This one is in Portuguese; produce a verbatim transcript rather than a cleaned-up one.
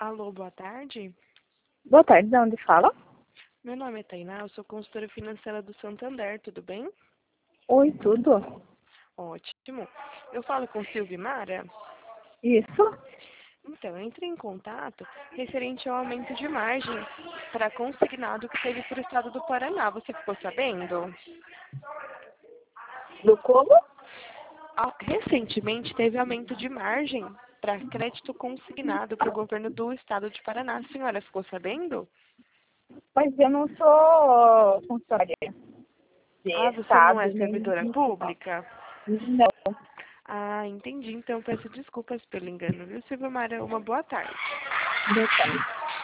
Alô, boa tarde. Boa tarde, de onde fala? Meu nome é Tainá, eu sou consultora financeira do Santander, tudo bem? Oi, tudo? Ótimo. Eu falo com Silvimara? Isso? Então, eu entrei em contato referente ao aumento de margem para consignado que teve para o estado do Paraná. Você ficou sabendo? Do como? Ah, Recentemente teve aumento de margem para crédito consignado para o governo do estado de Paraná. A senhora ficou sabendo? Mas eu não sou funcionária de Ah, você não é Estado, nem servidora municipal. pública? Não, Ah, entendi. Então peço desculpas pelo engano, viu, Silvia Mara? Uma boa tarde. não tenho.